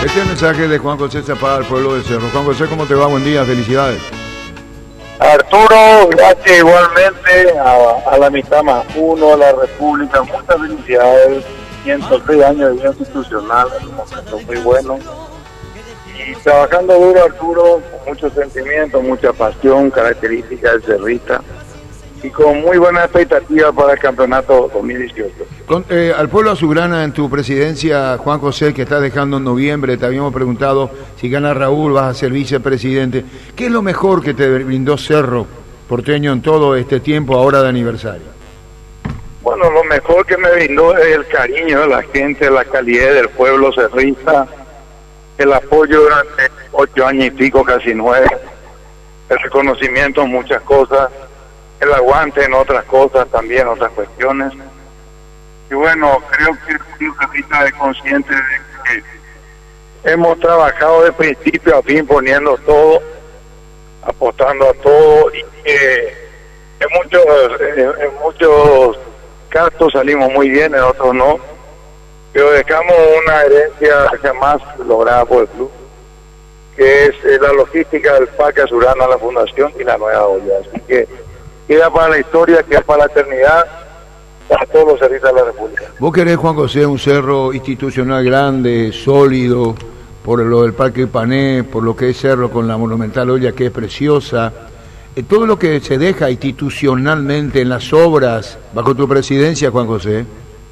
Este es el mensaje de Juan José Zapada al pueblo de Cerro. Juan José, ¿cómo te va? Buen día, felicidades. Arturo, gracias igualmente a la mitad más uno, a la República, muchas felicidades, 106 años de vida institucional, un momento muy bueno. Y trabajando duro, Arturo, con mucho sentimiento, mucha pasión, características del cerrista, y con muy buena expectativa para el campeonato 2018. Al pueblo azulgrana, en tu presidencia, Juan José, que estás dejando en noviembre, te habíamos preguntado si gana Raúl, vas a ser vicepresidente. ¿Qué es lo mejor que te brindó Cerro Porteño en todo este tiempo ahora de aniversario? Bueno, lo mejor que me brindó es el cariño de la gente, la calidez del pueblo cerrista, el apoyo durante 8 años y pico, casi 9, el reconocimiento en muchas cosas, el aguante en otras cosas también, otras cuestiones. Y bueno, creo que el cerrista es consciente de que hemos trabajado de principio a fin poniendo todo, apostando a todo, y en muchos casos salimos muy bien, en otros no, pero dejamos una herencia jamás lograda por el club, que es la logística del Parque Azulgrana, la fundación y la nueva olla. Así que queda para la historia, queda para la eternidad, para todos los cerristas de la República. ¿Vos querés, Juan José, un cerro institucional grande, sólido, por lo del Parque Ipané, por lo que es Cerro con la monumental olla que es preciosa? Todo lo que se deja institucionalmente en las obras, bajo tu presidencia, Juan José.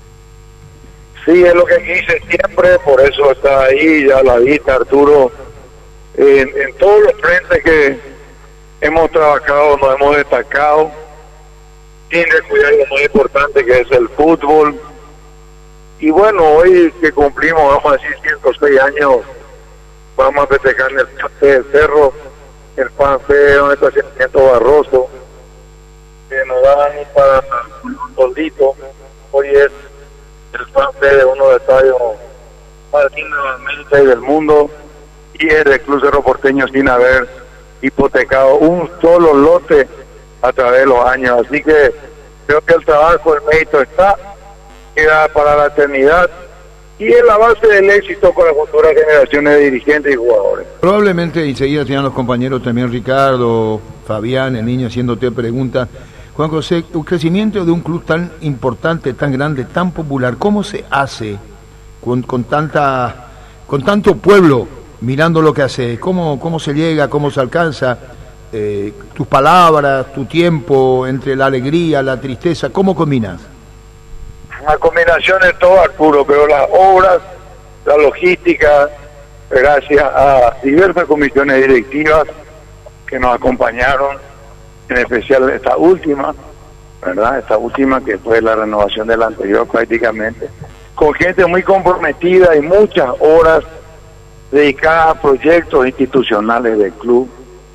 Sí, es lo que quise siempre, por eso está ahí, ya la vista, Arturo. En todos los frentes que hemos trabajado, nos hemos destacado, sin descuidar lo más importante que es el fútbol. Y bueno, hoy que cumplimos, vamos a decir, 106 años, vamos a festejar en el Parque del Cerro, el fanfare, un estacionamiento barroso, que nos dan para un soldito. Hoy es el fanfare de uno de los estadios más dignos de América y del mundo, y es del Club Cerro Porteño sin haber hipotecado un solo lote a través de los años. Así que creo que el trabajo, el mérito está, queda para la eternidad, y es la base del éxito con las futuras generaciones de dirigentes y jugadores. Probablemente enseguida tengan los compañeros también, Ricardo, Fabián, el niño, haciéndote preguntas. Juan José, un crecimiento de un club tan importante, tan grande, tan popular, ¿cómo se hace con tanto pueblo mirando lo que hace? ¿Cómo se llega, cómo se alcanza? Tus palabras, tu tiempo, entre la alegría, la tristeza, ¿cómo combinas? Una combinación de todo, Arturo, pero las obras, la logística, gracias a diversas comisiones directivas que nos acompañaron, en especial esta última, ¿verdad? Esta última que fue la renovación de la anterior prácticamente, con gente muy comprometida y muchas horas dedicadas a proyectos institucionales del club.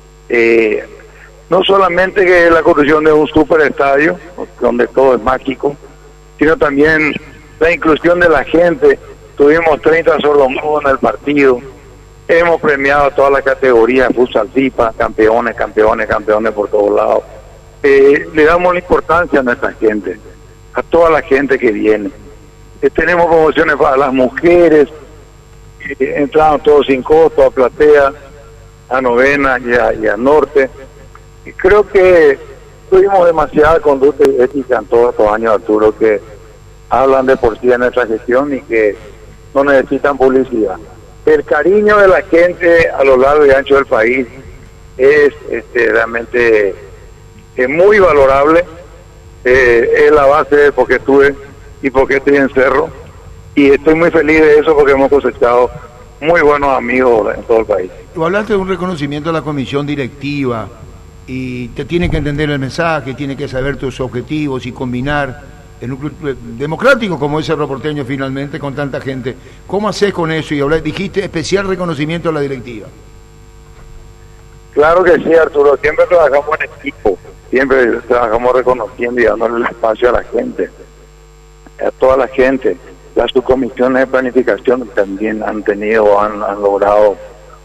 No solamente que la construcción de un superestadio, donde todo es mágico, sino también la inclusión de la gente. Tuvimos 30 sordomudos en el partido, hemos premiado a todas las categorías, futsal, FIFA, campeones por todos lados. Le damos la importancia a nuestra gente, a toda la gente que viene. Tenemos promociones para las mujeres, entraron todos sin costo a Platea, a Novena y a Norte. Y creo que tuvimos demasiada conducta y ética en todos estos años, Arturo, que hablan de por sí de nuestra gestión y que no necesitan publicidad. El cariño de la gente a lo largo y ancho del país es realmente muy valorable. Es la base de por qué estuve y por qué estoy en Cerro, y estoy muy feliz de eso porque hemos cosechado muy buenos amigos en todo el país. Tú hablaste de un reconocimiento a la comisión directiva, y te tiene que entender el mensaje, tiene que saber tus objetivos y combinar en un club democrático como es Cerro Porteño finalmente, con tanta gente. ¿Cómo haces con eso? Y dijiste especial reconocimiento a la directiva. Claro que sí, Arturo, siempre trabajamos en equipo, siempre trabajamos reconociendo y dándole el espacio a la gente, a toda la gente. Las subcomisiones de planificación también han logrado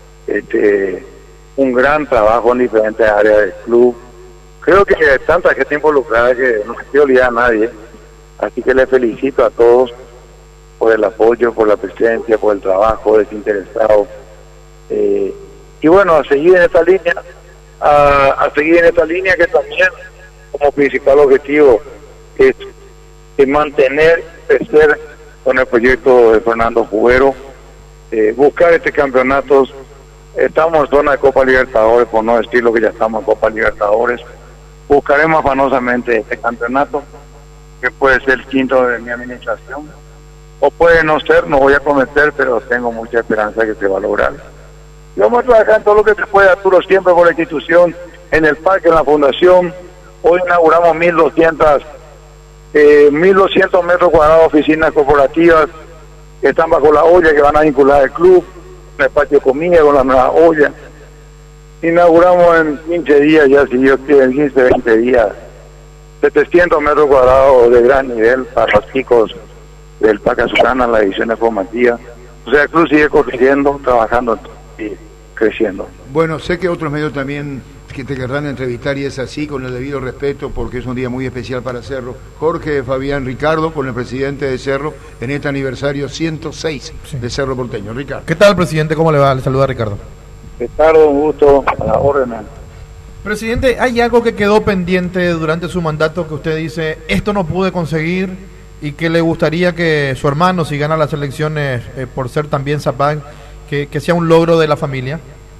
un gran trabajo en diferentes áreas del club. Creo que hay tanta gente involucrada que no se quiere olvidar a nadie, así que les felicito a todos por el apoyo, por la presencia, por el trabajo desinteresado. Y bueno, a seguir en esta línea, a seguir en esta línea que también como principal objetivo es mantener, crecer con el proyecto de Fernando Jubero, buscar este campeonato. Estamos en zona de Copa Libertadores, por no decir lo que ya estamos en Copa Libertadores. Buscaremos afanosamente este campeonato, que puede ser el quinto de mi administración, o puede no ser, no voy a prometer, pero tengo mucha esperanza que se va a lograr. Y vamos a trabajar en todo lo que se pueda, Arturo, siempre por la institución, en el parque, en la fundación. Hoy inauguramos 1.200 metros cuadrados de oficinas corporativas que están bajo la olla, que van a vincular al club, en el patio de comida con la nueva olla. Inauguramos en 15 días, ya si Dios quiere, en 15, 20 días, 700 metros cuadrados de gran nivel para los chicos del Parque Azucena, la edición formativa. O sea, el club sigue corriendo, trabajando y creciendo. Bueno, sé que otros medios también que te querrán entrevistar y es así, con el debido respeto, porque es un día muy especial para Cerro. Jorge, Fabián, Ricardo, con el presidente de Cerro en este aniversario 106 de Cerro Porteño. Ricardo. ¿Qué tal, presidente? ¿Cómo le va? Le saluda Ricardo. Ricardo, un gusto, a la orden. Presidente, ¿hay algo que quedó pendiente durante su mandato que usted dice, esto no pude conseguir y que le gustaría que su hermano, si gana las elecciones por ser también Zapag, que sea un logro de la familia?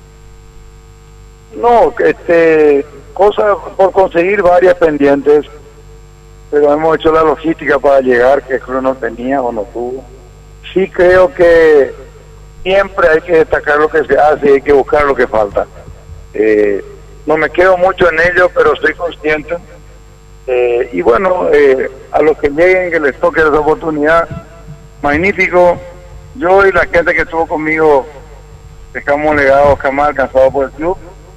No, cosas por conseguir, varias pendientes, pero hemos hecho la logística para llegar, que creo no tenía o no tuvo. Sí creo que siempre hay que destacar lo que se hace y hay que buscar lo que falta. No me quedo mucho en ello, pero soy consciente. Y bueno, a los que lleguen, que les toque esa oportunidad, magnífico. Yo y la gente que estuvo conmigo dejamos legados jamás alcanzados por el club,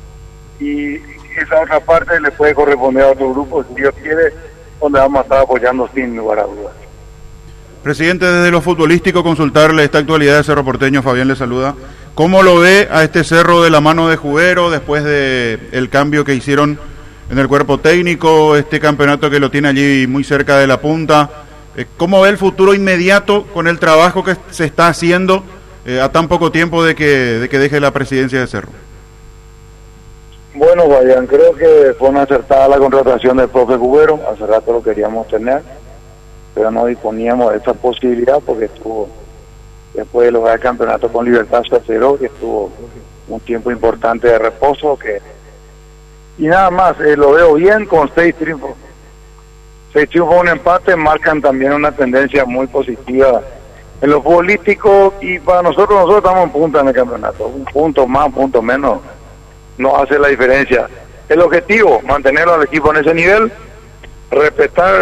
y esa otra parte le puede corresponder a otro grupo, si Dios quiere, donde vamos a estar apoyando sin lugar a dudas. Presidente, desde lo futbolístico, consultarle esta actualidad de Cerro Porteño. Fabián le saluda. ¿Cómo lo ve a este Cerro de la mano de Jubero después de el cambio que hicieron en el cuerpo técnico, este campeonato que lo tiene allí muy cerca de la punta? ¿Cómo ve el futuro inmediato con el trabajo que se está haciendo a tan poco tiempo de que deje la presidencia de Cerro? Bueno, Fabián, creo que fue una acertada la contratación del profe Jubero. Hace rato lo queríamos tener, pero no disponíamos de esa posibilidad porque estuvo, después de lograr el campeonato con Libertad Cero, que estuvo un tiempo importante de reposo, y nada más, lo veo bien con 6 triunfos. 6 triunfos, un empate, marcan también una tendencia muy positiva en lo futbolístico, y para nosotros estamos en punta en el campeonato. Un punto más, un punto menos, no hace la diferencia. El objetivo, mantener al equipo en ese nivel, respetar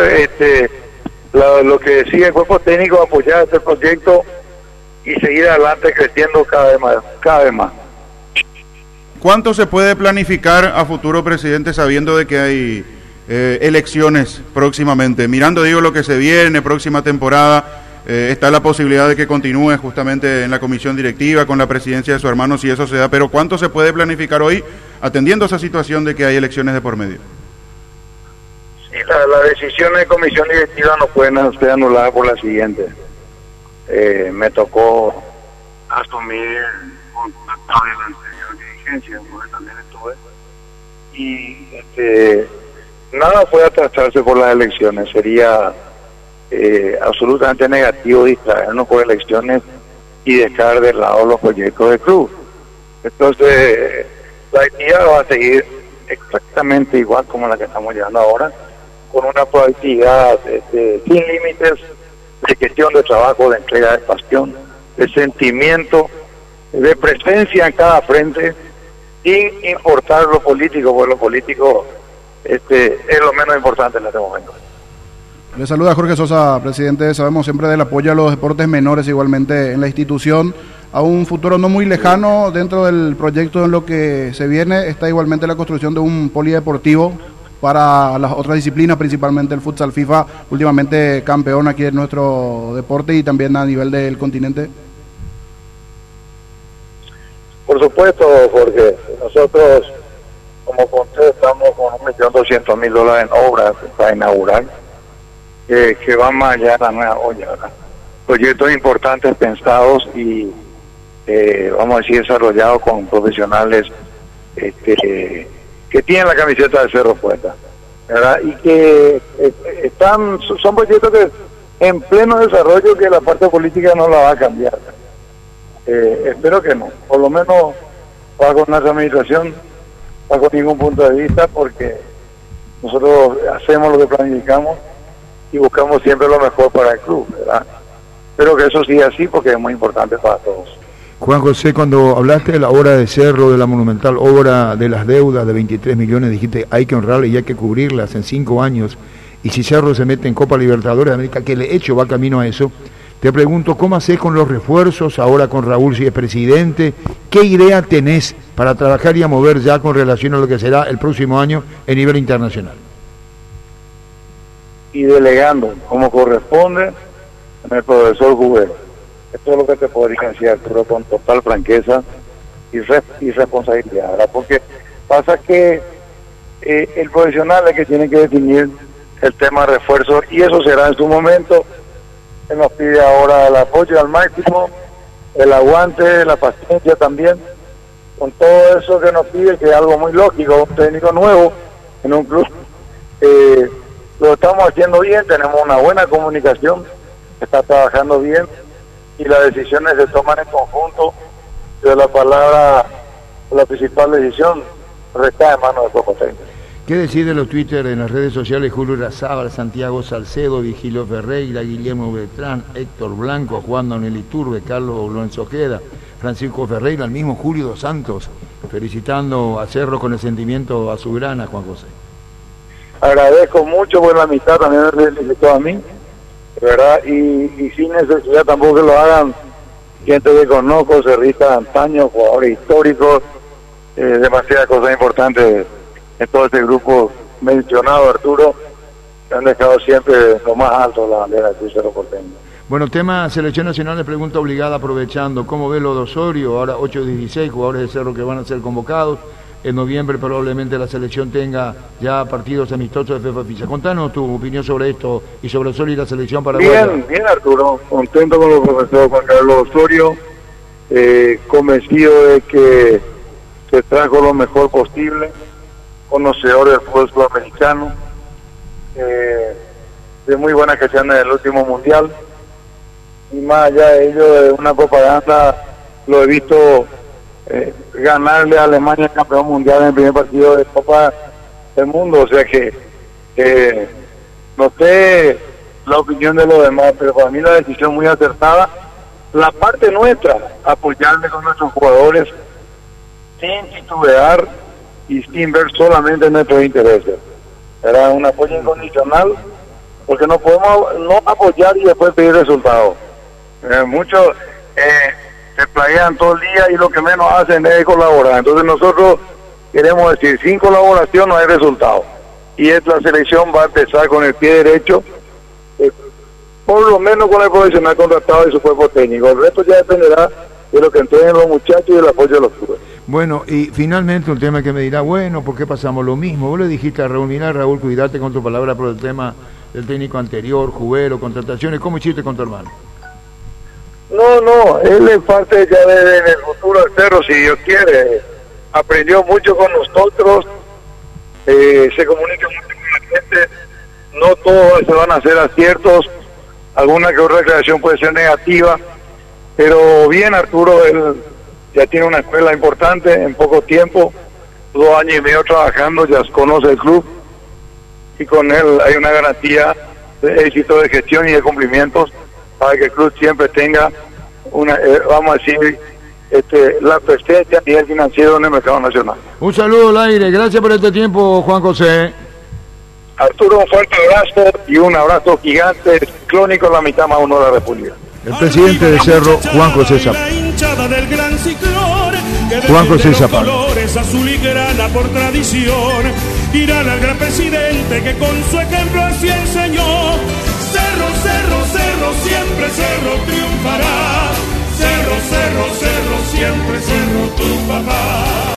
lo que decide el cuerpo técnico, apoyar este proyecto y seguir adelante creciendo cada vez más. ¿Cuánto se puede planificar a futuro, presidente, sabiendo de que hay elecciones próximamente? Mirando, digo, lo que se viene, próxima temporada, está la posibilidad de que continúe justamente en la comisión directiva con la presidencia de su hermano, si eso se da, pero ¿cuánto se puede planificar hoy atendiendo a esa situación de que hay elecciones de por medio? Sí, la decisión de comisión directiva no puede ser anulada por la siguiente. Me tocó asumir contacto de la anterior dirigencia, donde también estuve, y nada puede atrasarse por las elecciones. Sería absolutamente negativo distraernos por elecciones y dejar de lado los proyectos del club. Entonces, la actividad va a seguir exactamente igual como la que estamos llevando ahora, con una proactividad sin límites, de gestión de trabajo, de entrega de pasión, de sentimiento, de presencia en cada frente, sin importar lo político, porque lo político es lo menos importante en este momento. Le saluda Jorge Sosa, presidente. Sabemos siempre del apoyo a los deportes menores igualmente en la institución. A un futuro no muy lejano, dentro del proyecto en lo que se viene, está igualmente la construcción de un polideportivo para las otras disciplinas, principalmente el futsal FIFA, últimamente campeón aquí en nuestro deporte y también a nivel del continente. Por supuesto, Jorge. Nosotros, como conté, estamos con $1.200.000 en obras para inaugurar, que va más allá de la nueva olla, ¿verdad? proyectos importantes pensados y vamos a decir desarrollados con profesionales que tienen la camiseta de Cerro puesta, ¿verdad? Y que son proyectos que en pleno desarrollo, que la parte política no la va a cambiar. Espero que no, por lo menos bajo nuestra administración, bajo ningún punto de vista, porque nosotros hacemos lo que planificamos y buscamos siempre lo mejor para el club, ¿verdad? Espero que eso siga así, porque es muy importante para todos. Juan José, cuando hablaste de la obra de Cerro, de la monumental obra de las deudas de 23 millones, dijiste hay que honrarla y hay que cubrirlas en 5 años, y si Cerro se mete en Copa Libertadores de América, que de hecho va camino a eso, te pregunto, ¿cómo hacés con los refuerzos ahora con Raúl si es presidente? ¿Qué idea tenés para trabajar y a mover ya con relación a lo que será el próximo año en nivel internacional? Y delegando, como corresponde, en el profesor Jubero. Esto es lo que te podría decir, Arturo, con total franqueza y responsabilidad, ¿verdad? Porque pasa que el profesional es el que tiene que definir el tema de refuerzo, y eso será en su momento. Él nos pide ahora el apoyo al máximo, el aguante, la paciencia también, con todo eso que nos pide, que es algo muy lógico, un técnico nuevo en un club. Lo estamos haciendo bien, tenemos una buena comunicación, está trabajando bien, y las decisiones se toman en conjunto. De la palabra, la principal decisión recae en manos del cuerpo técnico. ¿Qué decide los Twitter en las redes sociales? Julio Razábal, Santiago Salcedo, Vigilio Ferreira, Guillermo Beltrán, Héctor Blanco, Juan Donel Iturbe, Carlos Lorenzo Ojeda, Francisco Ferreira, el mismo Julio Dos Santos, felicitando a Cerro con el sentimiento azulgrana, Juan José. Agradezco mucho por la amistad, también me felicitó a mí, ¿verdad? Y sin necesidad tampoco que lo hagan gente que conozco, cerristas de antaño, jugadores históricos, demasiadas cosas importantes en todo este grupo mencionado, Arturo, que han dejado siempre lo más alto la bandera del Cerro Porteño. Bueno, tema selección nacional, de pregunta obligada, aprovechando, ¿cómo ve lo de Osorio? Ahora 8 de 16 jugadores de Cerro que van a ser convocados. En noviembre probablemente la selección tenga ya partidos amistosos de FIFA. Contanos tu opinión sobre esto y sobre Osorio y la selección paraguaya. Bien Arturo, contento con los profesores Juan Carlos Osorio, convencido de que se trajo lo mejor posible, conocedor del fútbol sudamericano, de muy buena gestión en el último mundial, y más allá de ello, de una propaganda, lo he visto ganarle a Alemania campeón mundial en el primer partido de Copa del Mundo, o sea que no sé la opinión de los demás, pero para mí la decisión muy acertada, la parte nuestra, apoyarle con nuestros jugadores sin titubear y sin ver solamente nuestros intereses. Era un apoyo incondicional, porque no podemos no apoyar y después pedir resultados. Muchos se plaguean todo el día y lo que menos hacen es colaborar. Entonces nosotros queremos decir, sin colaboración no hay resultado. Y esta selección va a empezar con el pie derecho, por lo menos con el profesional contratado y su cuerpo técnico. El resto ya dependerá de lo que entreguen los muchachos y del apoyo de los clubes. Bueno, y finalmente un tema que me dirá, bueno, ¿por qué pasamos lo mismo? Vos le dijiste a Raúl, mirá, Raúl, cuidate con tu palabra por el tema del técnico anterior, Jubero, contrataciones. ¿Cómo hiciste con tu hermano? No, él es parte ya en el futuro del Cerro, si Dios quiere. Aprendió mucho con nosotros, se comunica mucho con la gente, no todos se van a hacer aciertos, alguna que otra declaración puede ser negativa, pero bien Arturo, él ya tiene una escuela importante en poco tiempo, 2 años y medio trabajando, ya conoce el club, y con él hay una garantía de éxito de gestión y de cumplimientos para que el club siempre tenga una, vamos a decir, la presencia a nivel financiero en el mercado nacional. Un saludo al aire, gracias por este tiempo, Juan José. Arturo, un fuerte abrazo y un abrazo gigante, clónico en la mitad más uno de la República. El presidente de Cerro, Juan José Zapata. Juan José Zapata. Azul y grana por tradición, irán al gran presidente que con su ejemplo así enseñó. Cerro, Cerro, Cerro, siempre Cerro triunfará. Cerro, Cerro, Cerro, siempre Cerro tu papá.